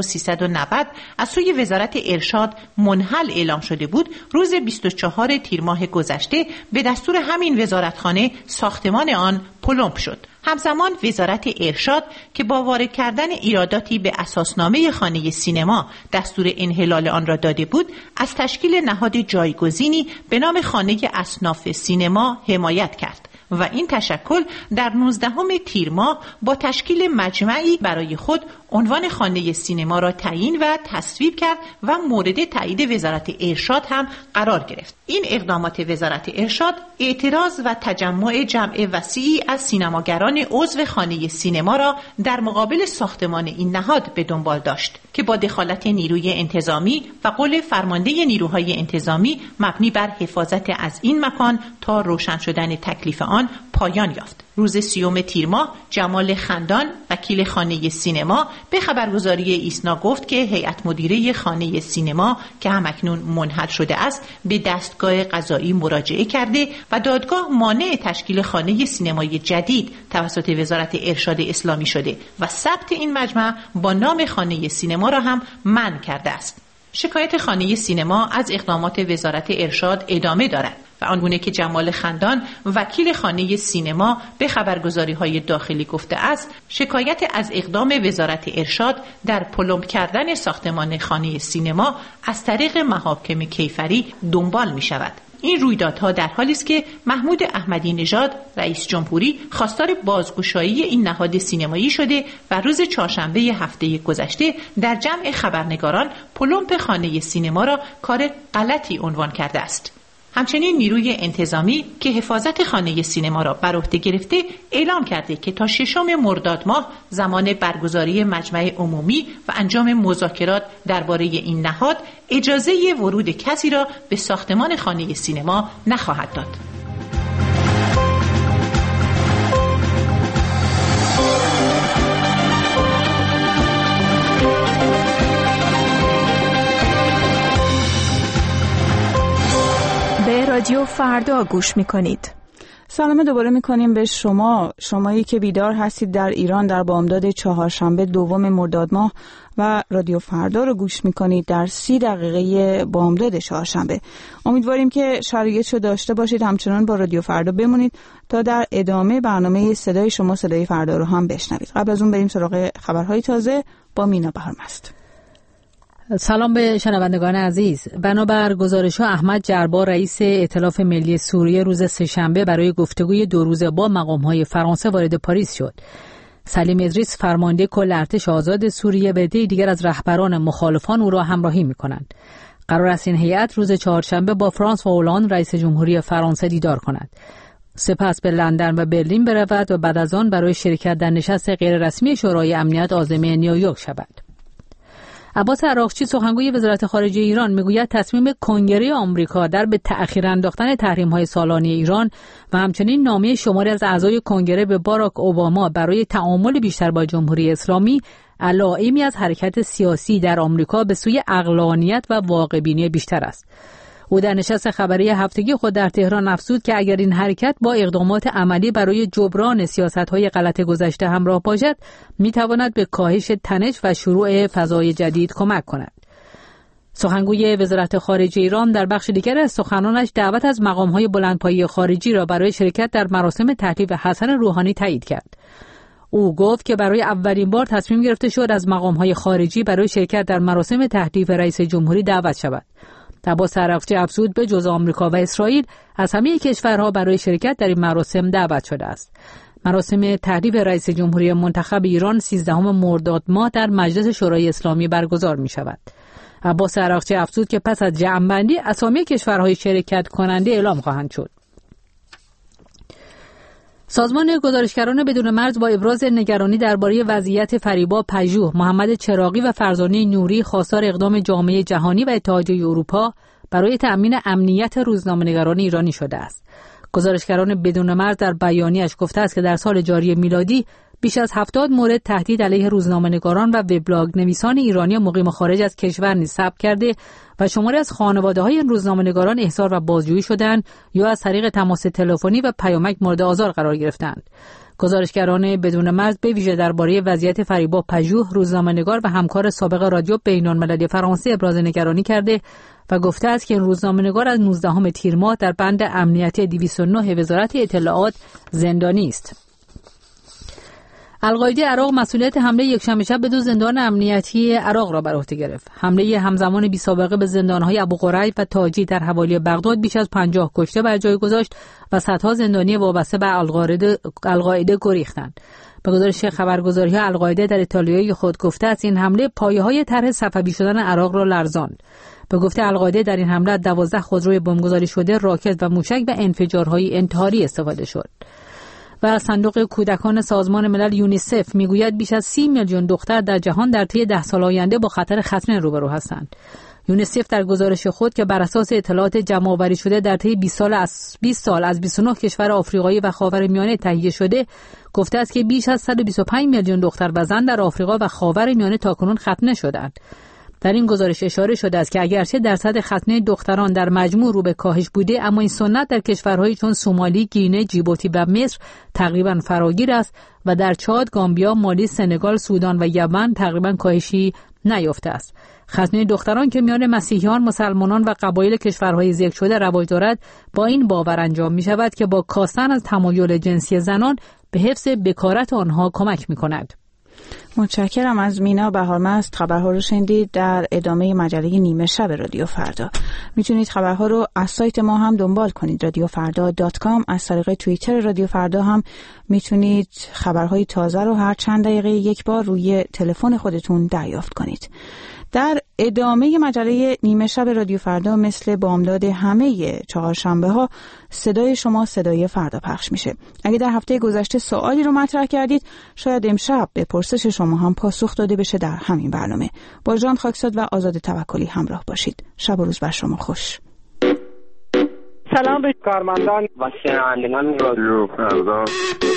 1390 از سوی وزارت ارشاد منحل اعلام شده بود، روز 24 تیر ماه گذشته به دستور همین وزارتخانه ساختمان آن پلمپ شد. همزمان وزارت ارشاد که با وارد کردن ایراداتی به اساسنامه خانه سینما دستور انحلال آن را داده بود، از تشکیل نهاد جایگزینی به نام خانه اصناف سینما حمایت کرد و این تشکل در 19 تیر ماه با تشکیل مجمعی برای خود عنوان خانه سینما را تعیین و تصویب کرد و مورد تایید وزارت ارشاد هم قرار گرفت. این اقدامات وزارت ارشاد اعتراض و تجمع جمع وسیعی از سینماگران عضو خانه سینما را در مقابل ساختمان این نهاد به دنبال داشت که با دخالت نیروی انتظامی و قول فرمانده نیروهای انتظامی مبنی بر حفاظت از این مکان تا روشن شدن تکلیف آن پایان یافت. روز 30 تیر ماه جمال خندان وکیل خانه سینما به خبرگزاری ایسنا گفت که هیئت مدیره خانه سینما که همکنون منحل شده است به دستگاه قضایی مراجعه کرده و دادگاه مانع تشکیل خانه سینمایی جدید توسط وزارت ارشاد اسلامی شده و ثبت این مجمع با نام خانه سینما را هم منع کرده است. شکایت خانه سینما از اقدامات وزارت ارشاد ادامه دارد و آنگونه که جمال خندان وکیل خانه سینما به خبرگزاری‌های داخلی گفته است، شکایت از اقدام وزارت ارشاد در پلمپ کردن ساختمان خانه سینما از طریق محاکم کیفری دنبال می شود. این رویدادها در حالی است که محمود احمدی نژاد رئیس جمهوری خواستار بازگشایی این نهاد سینمایی شده و روز چهارشنبه هفته گذشته در جمع خبرنگاران پلمپ خانه سینما را کار غلطی عنوان کرده است. همچنین نیروی انتظامی که حفاظت خانه سینما را بر عهده گرفته اعلام کرده که تا 6 مرداد ماه زمان برگزاری مجمع عمومی و انجام مذاکرات درباره این نهاد اجازه ورود کسی را به ساختمان خانه سینما نخواهد داد. به رادیو فردا گوش میکنید. سلام دوباره میکنیم به شمایی که بیدار هستید در ایران در بامداد چهارشنبه 2 مرداد ماه و رادیو فردا رو گوش میکنید در 30 دقیقه بامداد چهارشنبه. امیدواریم که شرایط رو داشته باشید، همچنان با رادیو فردا بمونید تا در ادامه برنامه صدای شما صدای فردا رو هم بشنوید. قبل از اون بریم سراغ خبرهای تازه با مینا بهارمست. سلام به شنوندگان عزیز. بنابر گزارش‌ها احمد جربا رئیس ائتلاف ملی سوریه روز سه‌شنبه برای گفتگوی 2 روزه با مقام‌های فرانسه وارد پاریس شد. سلیم ادریس فرمانده کل ارتش آزاد سوریه به عده‌ای دیگر از رهبران مخالفان او را همراهی می‌کنند. قرار است این هیئت روز چهارشنبه با فرانسوا هولند رئیس جمهوری فرانسه دیدار کند. سپس به لندن و برلین برود و بعد از آن برای شرکت در نشست غیررسمی شورای امنیت عازم نیویورک شود. عباس عراقچی سخنگوی وزارت خارجه ایران میگوید تصمیم کنگره آمریکا در به تأخیر انداختن تحریم‌های سالانه ایران و همچنین نامه شماری از اعضای کنگره به باراک اوباما برای تعامل بیشتر با جمهوری اسلامی علائمی از حرکت سیاسی در آمریکا به سوی عقلانیت و واقع‌بینی بیشتر است. او در نشست خبری هفتگی خود در تهران افزود که اگر این حرکت با اقدامات عملی برای جبران سیاست‌های غلط گذشته همراه باشد، می‌تواند به کاهش تنش و شروع فضای جدید کمک کند. سخنگوی وزارت خارجه ایران در بخش دیگر از سخنانش دعوت از مقام‌های بلندپایه خارجی را برای شرکت در مراسم تحلیف حسن روحانی تایید کرد. او گفت که برای اولین بار تصمیم گرفته شد از مقام‌های خارجی برای شرکت در مراسم تحلیف رئیس جمهوری دعوت شود. عباس عراقچی افزود به جز آمریکا و اسرائیل از همه کشورها برای شرکت در این مراسم دعوت شده است. مراسم تحلیف رئیس جمهوری منتخب ایران 13 مرداد ماه در مجلس شورای اسلامی برگزار می شود. عباس عراقچی افزود که پس از جمع‌بندی اسامی کشورهای شرکت کننده اعلام خواهند شد. سازمان گزارشگران بدون مرز با ابراز نگرانی درباره وضعیت فریبا پژوه، محمد چراغی و فرزانه نوری خواستار اقدام جامعه جهانی و اتحادیه اروپا برای تأمین امنیت روزنامه‌نگاران ایرانی شده است. گزارشگران بدون مرز در بیانیه‌اش گفته است که در سال جاری میلادی بیش از 70 مورد تهدید علیه روزنامه‌نگاران و وبلاگ نویسان ایرانی مقیم خارج از کشور نیز ثبت کرده و شماری از خانواده‌های این روزنامه‌نگاران احضار و بازجویی شدند یا از طریق تماس تلفنی و پیامک مورد آزار قرار گرفتند. گزارشگران بدون مرز به ویژه درباره وضعیت فریبا پژوه، روزنامه‌نگار و همکار سابق رادیو بین‌المللی فرانسه ابراز نگرانی کرده و گفته است که این روزنامه‌نگار از 19 تیر ماه در بند امنیتی 209 وزارت اطلاعات زندانی است. القاعده عراق مسئولیت حمله یکشنبه شب به 2 زندان امنیتی عراق را بر عهده گرفت. حمله همزمان بی سابقه به زندان‌های ابو غریب و تاجی در حوالی بغداد بیش از 50 کشته بر جای گذاشت و صدها زندانی وابسته به القاعده گریختند. به گزارش خبرگزاری‌های القاعده در اطلاعیه خود گفته است این حمله پایه‌های طرح صفوی شدن عراق را لرزاند. به گفته القاعده در این حمله 12 خودروی بمبگذاری شده، راکت و موشک و انفجارهای انتحاری استفاده شد. و صندوق کودکان سازمان ملل یونیسف میگوید بیش از 30 میلیون دختر در جهان در طی 10 سال آینده با خطر ختنه روبرو هستند. یونیسف در گزارش خود که بر اساس اطلاعات جمع‌آوری شده در طی 20 سال از 29 کشور آفریقایی و خاورمیانه تهیه شده، گفته است که بیش از 125 میلیون دختر و زن در آفریقا و خاورمیانه تاکنون ختنه شدند. در این گزارش اشاره شده است که اگرچه درصد ختنه دختران در مجموع رو به کاهش بوده، اما این سنت در کشورهایی چون سومالی، گینه، جیبوتی و مصر تقریبا فراگیر است و در چاد، گامبیا، مالی، سنگال، سودان و یمن تقریبا کاهشی نیافته است. ختنه دختران که میان مسیحیان، مسلمانان و قبایل کشورهای ذکر شده رواج دارد، با این باور انجام می شود که با کاستن از تمایل جنسی زنان به حفظ بکارت آنها کمک می کند. متشکرم از مینا بهارمست. خبرها رو شنیدید در ادامه مجله نیمه شب رادیو فردا. میتونید خبرها رو از سایت ما هم دنبال کنید radiofarda.com. از طریق توییتر رادیو فردا هم میتونید خبرهای تازه رو هر چند دقیقه یک بار روی تلفن خودتون دریافت کنید. در ادامه مجله نیمه شب رادیو فردا مثل بامداد همه چهارشنبه ها صدای شما صدای فردا پخش میشه. اگه در هفته گذشته سوالی رو مطرح کردید شاید امشب به پرسش شما هم پاسخ داده بشه در همین برنامه. با ژان خاکساد و آزاد توکلی همراه باشید. شب و روز بر شما خوش. سلام به کارمندان و شنوندگان رادیو فردا.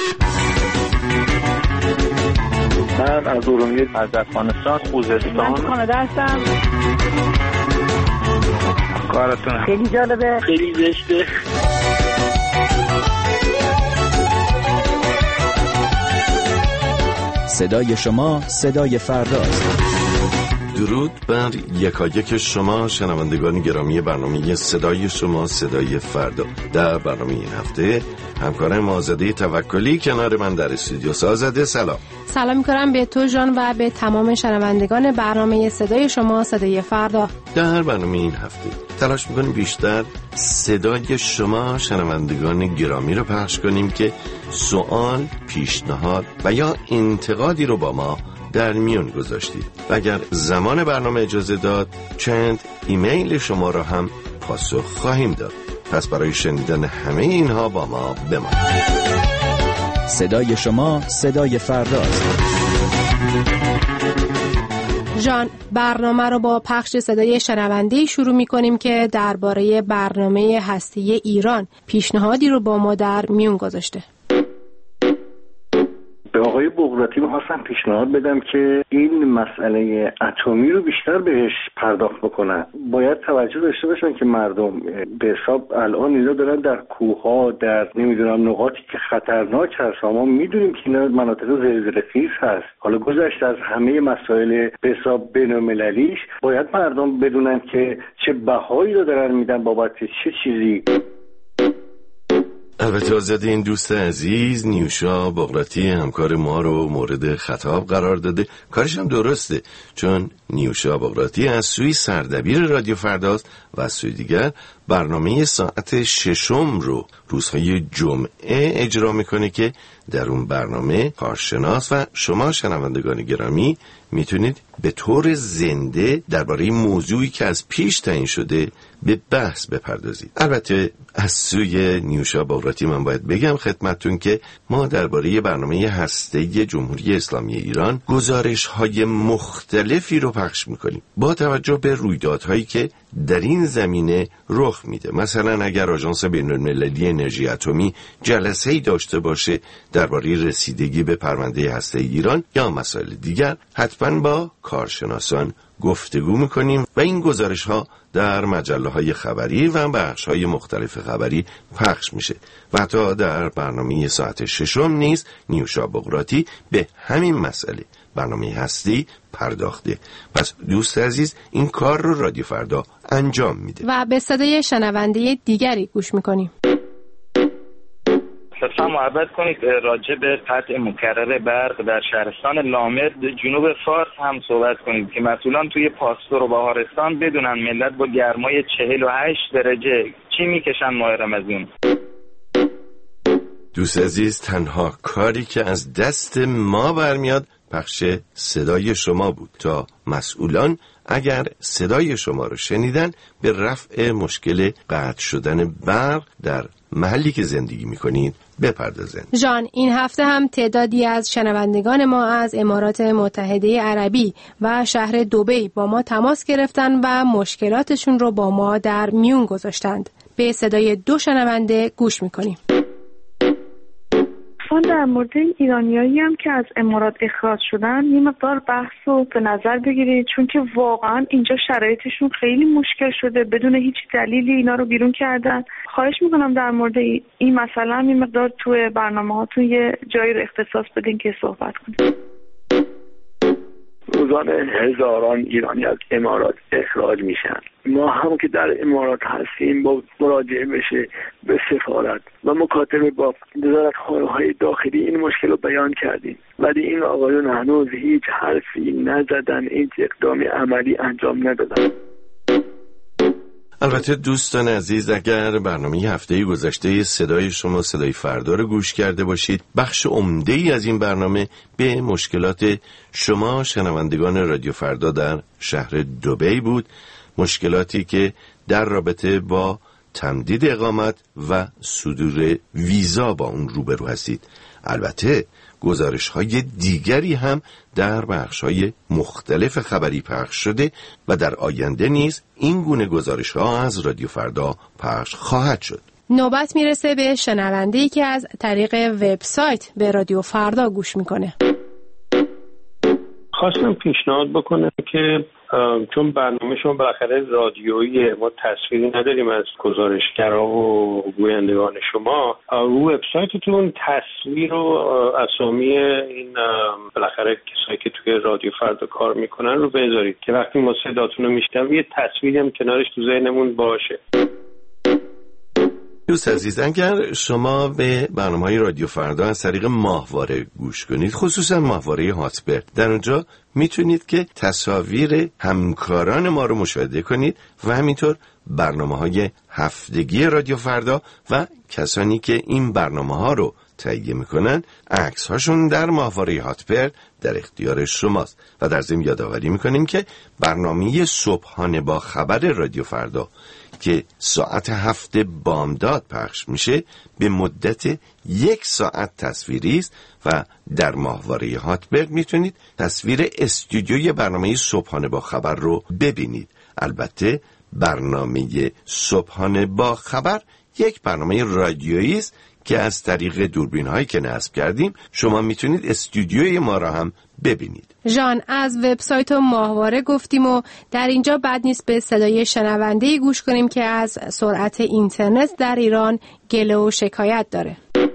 من از ارومیه از افغانستان خوزستان. من کانادا هستم. کارتون خیلی جالبه، خیلی زشته. صدای شما صدای فرداست. درود بر یکایک شما شنوندگان گرامی برنامه صدای شما صدای فردا. در برنامه این هفته همکارم آزاده توکلی کنار من در استودیو. آزاده سلام میکنم به تو جان و به تمام شنوندگان برنامه صدای شما صدای فردا. در برنامه این هفته تلاش میکنیم بیشتر صدای شما شنوندگان گرامی رو پخش کنیم که سوال، پیشنهاد و یا انتقادی رو با ما در میون گذاشتید و اگر زمان برنامه اجازه داد چند ایمیل شما را هم پاسخ خواهیم داد. پس برای شنیدن همه اینها با ما بمانید. صدای شما صدای فرداست. جان، برنامه رو با پخش صدای شنونده‌ای شروع می‌کنیم که درباره برنامه هسته ایران پیشنهادی رو با ما در میون گذاشته. به آقای بغراتی می‌خواستم پیشنهاد بدم که این مسئله اتمی رو بیشتر بهش پرداخت بکنن. باید توجه داشته باشن که مردم به حساب الان اینا دارن در کوه‌ها، در نمیدونم نقاطی که خطرناک هست، ما میدونیم که اینا مناطق زلزله‌خیز هست. حالا گذشته از همه مسائل به حساب بین‌المللیش باید مردم بدونن که چه بهایی رو دارن میدن بابت چه چیزی. البته آزاده این دوست عزیز نیوشا بغراتی همکار ما رو مورد خطاب قرار داده. کارش هم درسته، چون نیوشا بغراتی از سوی سردبیر رادیو فرداست و از سوی دیگر برنامه ساعت 6 رو روزهای جمعه اجرا میکنه که در اون برنامه کارشناس و شما شنوندگان گرامی میتونید به طور زنده درباره موضوعی که از پیش تعیین شده به بحث بپردازید. البته از سوی نیوشا بغراتی من باید بگم خدمتتون که ما درباره برنامه هسته جمهوری اسلامی ایران گزارش‌های مختلفی رو پخش میکنیم با توجه به رویدادهایی که در این زمینه رخ میده. مثلا اگر آژانس بین‌المللی انرژی اتمی جلسه‌ای داشته باشه درباره رسیدگی به پرونده هسته ایران یا مسائل دیگر، حتما با کارشناسان گفتگو میکنیم و این گزارش‌ها در مجله‌های خبری و بخش‌های مختلف خبری پخش میشه و حتی در برنامه ساعت 6 نیز نیوشا بغراتی به همین مسئله برنامه هستی پرداخته. پس دوست عزیز این کار رو رادیو فردا انجام میده و به صدای شنونده دیگری گوش میکنیم. لطفا محبت کنید راجع به قطع مکرر برق در شهرستان لامد جنوب فارس هم صحبت کنید که مسئولان توی پاستور و بهارستان بدونن ملت با گرمای 48 درجه چی میکشن ماه رمضان. دوست عزیز تنها کاری که از دست ما برمیاد پخش صدای شما بود تا مسئولان اگر صدای شما رو شنیدن به رفع مشکل قطع شدن برق در محلی که زندگی میکنید بپردازن. جان، این هفته هم تعدادی از شنوندگان ما از امارات متحده عربی و شهر دبی با ما تماس گرفتن و مشکلاتشون رو با ما در میون گذاشتند. به صدای 2 شنونده گوش میکنیم. در مورد ایرانیایی هم که از امارات اخراج شدن یه مقدار بحث رو به نظر بگیرید، چون که واقعا اینجا شرایطشون خیلی مشکل شده، بدون هیچ دلیلی اینا رو بیرون کردن. خواهش میکنم در مورد این مسئله هم یه مقدار توی برنامه هاتون یه جایی رو اختصاص بدین که صحبت کنید. روزانه هزاران ایرانی از امارات اخراج میشن. ما هم که در امارات هستیم با مراجعه بشه به سفارت و مکاتبه با وزارتخانه‌های داخلی این مشکل رو بیان کردیم، ولی این آقایون هنوز هیچ حرفی نزدن، هیچ اقدامی عملی انجام ندادن. البته دوستان عزیز، اگر برنامه هفته گذشته صدای شما صدای فردا رو گوش کرده باشید، بخش عمده‌ای از این برنامه به مشکلات شما شنوندگان رادیو فردا در شهر دبی بود، مشکلاتی که در رابطه با تمدید اقامت و صدور ویزا با اون روبرو هستید. البته گزارش‌های دیگری هم در بخش‌های مختلف خبری پخش شده و در آینده نیز این گونه گزارش‌ها از رادیو فردا پخش خواهد شد. نوبت میرسه به شنونده‌ای که از طریق وبسایت به رادیو فردا گوش میکنه. خواستم پیشنهاد بکنم که چون برنامه شما بالاخره رادیویی، ما تصویری نداریم از گزارشگرها و گویندگان شما، رو وبسایتتون تصویر و اسامی این بالاخره کسایی که توی رادیو فردا کار میکنن رو بذارید که وقتی ما صداتون رو میشنویم یه تصویری هم کنارش تو ذهنمون باشه. دوست عزیز، اگر شما به برنامه‌های رادیو فردا از طریق ماهواره گوش کنید، خصوصا ماهواره هاتبرد، در اونجا میتونید که تصاویر همکاران ما رو مشاهده کنید و همینطور برنامه‌های هفتگی رادیو فردا و کسانی که این برنامه‌ها رو تهیه میکنن عکس‌هاشون در ماهواره هاتبرد در اختیار شماست. و در ضمن یادآوری میکنیم که برنامه صبحانه با خبر رادیو فردا که ساعت 7 بامداد پخش میشه به مدت 1 ساعت تصویری است و در ماهواره هاتبرد میتونید تصویر استودیوی برنامه صبحانه با خبر رو ببینید. البته برنامه صبحانه با خبر یک برنامه رادیویی است که از طریق دوربین هایی که نصب کردیم شما میتونید استودیوی ما را هم ببینید. جان، از وبسایت و ماهواره گفتیم و در اینجا بد نیست به صدای شنونده‌ای گوش کنیم که از سرعت اینترنت در ایران گله و شکایت داره.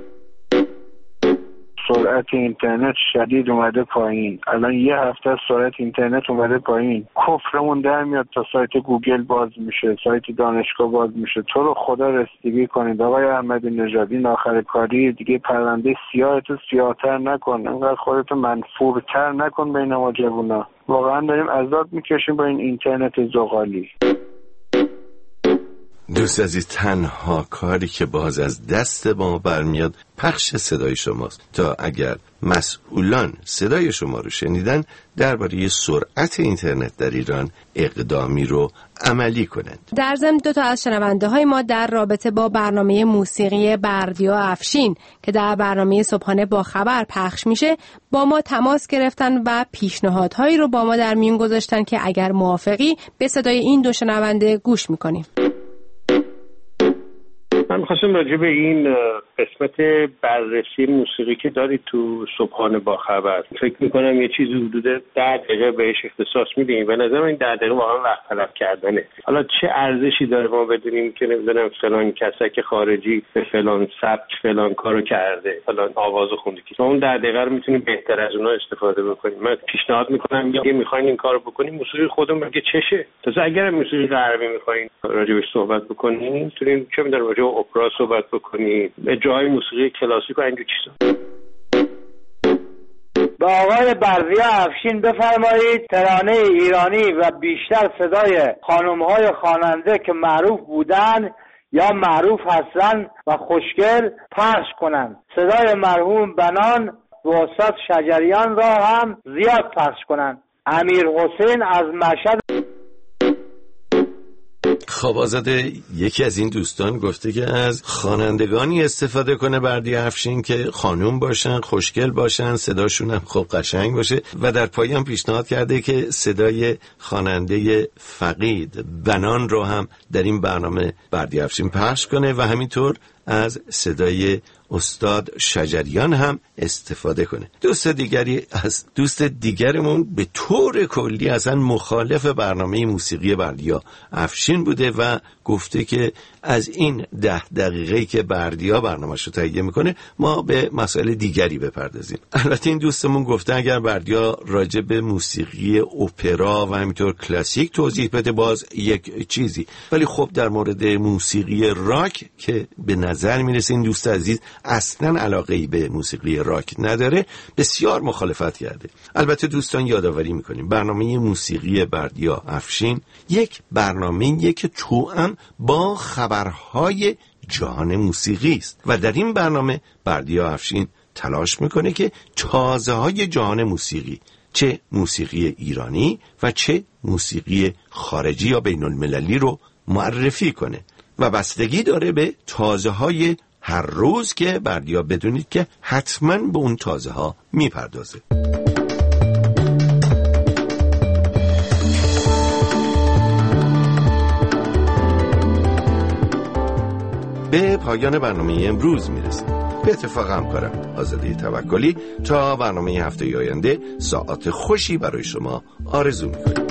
سرعت اینترنت شدید اومده پایین. الان یه هفته سرعت اینترنت اومده پایین. کفرمون در میاد تا سایت گوگل باز میشه، سایت دانشگاه باز میشه. تو رو خدا رسیدگی کنید آقای احمدی نژادی، آخر کاری دیگه پرونده سیاهتو سیاه‌تر نکن، انقدر خودتو منفورتر نکن بین ما جوونا. واقعا داریم عذاب میکشیم با این اینترنت زغالی. دوست عزیز، تنها کاری که باز از دست ما برمیاد پخش صدای شماست تا اگر مسئولان صدای شما رو شنیدن درباره سرعت اینترنت در ایران اقدامی رو عملی کنند. در ضمن 2 از شنونده های ما در رابطه با برنامه موسیقی بردیا افشین که در برنامه صبحانه با خبر پخش میشه با ما تماس گرفتن و پیشنهادهایی رو با ما در میون گذاشتن که اگر موافقی به صدای این 2 شنونده گوش میکنیم. من می‌خواستم راجع به این قسمت بررسی موسیقی که دارید تو صبحانه با خبر، فکر می‌کنم یه چیزی حدود 10 دقیقه بهش اختصاص میدیم. به نظر من این 10 دقیقه واقعا وقت تلف کردنه. حالا چه ارزشی داره ما بدونیم که نمی‌دونم فلان کسک خارجی به فلان سبک فلان کارو کرده، فلان آوازو خونده که اون 10 دقیقه رو می‌تونیم بهتر از اونها استفاده بکنیم. من پیشنهاد می‌کنم یا می‌خواید این کارو بکنیم موسیقی خودمون مگه چشه؟ تازه اگر موسیقی غربی می‌خواید راجع بهش صحبت بکنیم، می‌تونیم چه می‌دونم راجع به اپرا صحبت بکنیم، جای موسیقی کلاسیک و اینجور چیزا. با آقای بردیا افشین بفرمایید ترانه ایرانی و بیشتر صدای خانم‌های خواننده که معروف بودن یا معروف هستن و خوشگل پخش کنند. صدای مرحوم بنان و استاد شجریان را هم زیاد پخش کنند. امیر حسین از مشهد. خب آزاده، یکی از این دوستان گفته که از خوانندگانی استفاده کنه بردیا افشین که خانوم باشن، خوشگل باشن، صداشون هم خب قشنگ باشه و در پایان پیشنهاد کرده که صدای خواننده فقید بنان رو هم در این برنامه بردیا افشین پخش کنه و همینطور از صدای استاد شجریان هم استفاده کنه. دوست دیگرمون به طور کلی اصلا مخالف برنامه موسیقی بردیا افشین بوده و گفته که از این 10 دقیقه‌ای که بردیا برنامه‌ش رو تهیه میکنه ما به مسائل دیگری بپردازیم. البته این دوستمون گفته اگر بردیا راجع به موسیقی اپرا و همینطور کلاسیک توضیح بده باز یک چیزی، ولی خب در مورد موسیقی راک که به نظر میرسه این دوست عزیز اصلا علاقه‌ای به موسیقی راک نداره بسیار مخالفت کرده. البته دوستان یادآوری میکنیم برنامه موسیقی بردیا افشین یک برنامه‌ایه که توأم با خبرهای جهان موسیقی است و در این برنامه بردیا افشین تلاش میکنه که تازه‌های جهان موسیقی، چه موسیقی ایرانی و چه موسیقی خارجی یا بین المللی رو معرفی کنه و بستگی داره به تازه‌های هر روز که بردیا بدونید که حتما به اون تازه‌ها میپردازه. به پایان برنامه امروز میرسیم. به اتفاق همکارم آزاده توکلی تا برنامه هفته آینده ساعت خوشی برای شما آرزو میکنیم.